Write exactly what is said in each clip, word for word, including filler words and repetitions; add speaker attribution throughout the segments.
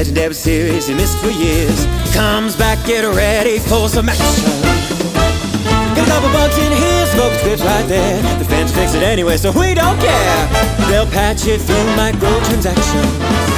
Speaker 1: legendary series you missed for years comes back, get ready for some action. Got a couple bucks in here, smoke scripts right there. The fans fix it anyway, so we don't care. They'll patch it through microtransactions.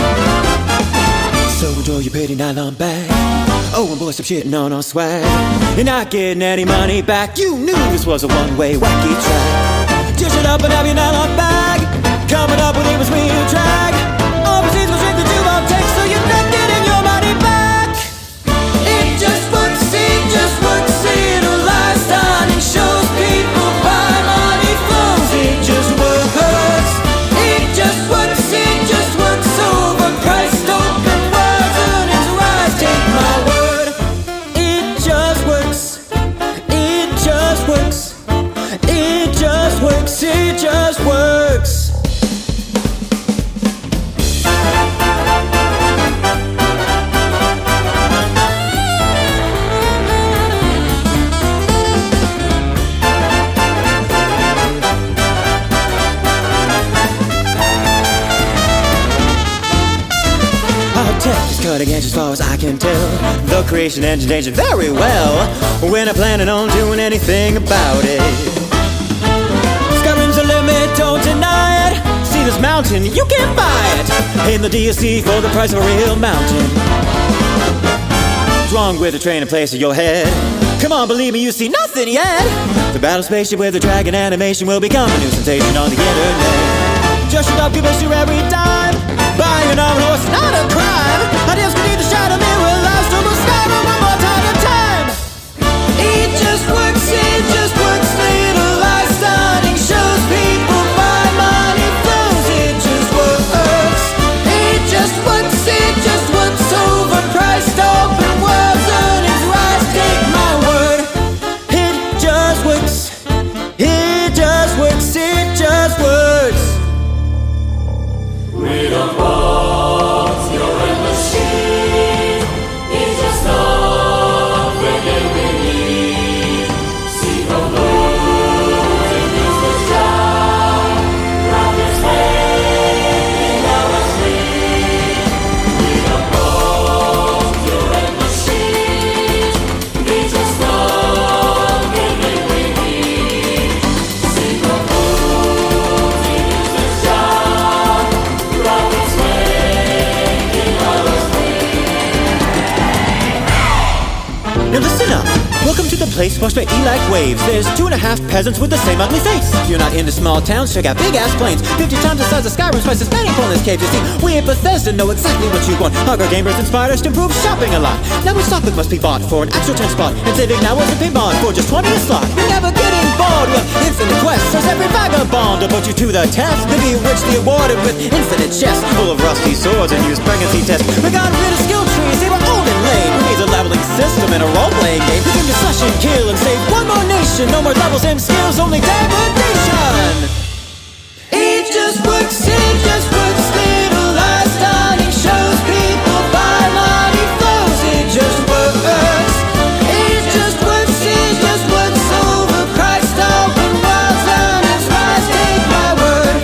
Speaker 1: So enjoy your pretty nylon bag. Oh, and boy, stop shitting on our swag. You're not getting any money back. You knew this was a one-way wacky track. Dish it up and have your nylon bag. Coming up with even sweeter drag. All proceeds will shrink the tube I'll take, so you're not getting your money back. It just works, it just works. It'll last on and shows people buy money flows. It just works. It just works, it just works. Overpriced open words, earnings rise. Take my word. It just works. It just works. It just works. It just works. Tech is cutting edge as far as I can tell. The creation engine changed it very well. We're not planning on doing anything about it. Skyrim's a limit, don't deny it. See this mountain, you can buy it in the D L C for the price of a real mountain. What's wrong with the train in place of your head? Come on, believe me, you see nothing yet. The battle spaceship with the dragon animation will become a new sensation on the internet. Just shut up, give us your every dime. Buying an armored horse is not a crime. Ideas can either shadow me will last or will skyrim one more time in time. It just works, it just works. Little life stunning shows people buy money flows. It just works. It just works, it just works. Overpriced open worlds, earnings rise. Take my word. It just works. It just works, it just works.
Speaker 2: We don't want your endless sheet. It's just everything we need. See the blues and use the job. Rockets making our sleep. We don't want your endless sheet. It's just everything we need. See the blues and use the job. Rockets making our sleep.
Speaker 1: Now listen up. Welcome to the place washed by E like waves. There's two and a half peasants with the same ugly face. If you're not into small towns, check out big ass planes. Fifty times the size of Skyrim, twice as many boneless caves. You see, we at Bethesda know exactly what you want. Hardcore gamers inspired us to improve shopping a lot. Now we stock that must be bought for an extra ten spot, and saving now is a pay bond for just twenty a slot. You're never getting bored with infinite quests. There's every vagabond to put you to the test. To be richly awarded with infinite chests full of rusty swords and used pregnancy tests. We got rid of skill trees, they were old and lame. We need a leveling system and a role-playing game. We can just slash and kill and save one more nation. No more levels and skills, only degradation. It just works, it just works. Little life stunning shows people buy money flows. It just works. It just works, it just works. Overpriced open worlds, earnings rise. Take my word.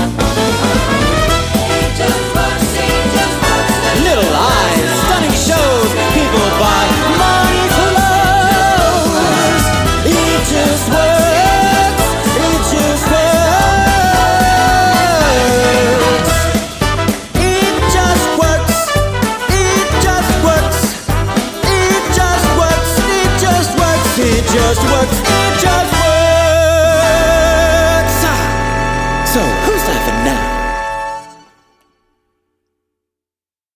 Speaker 1: It just works, it just works. Little eyes, stunning shows people buy money flows. It just works. It just works. It just works. It just works. It just works. It just works. It just works.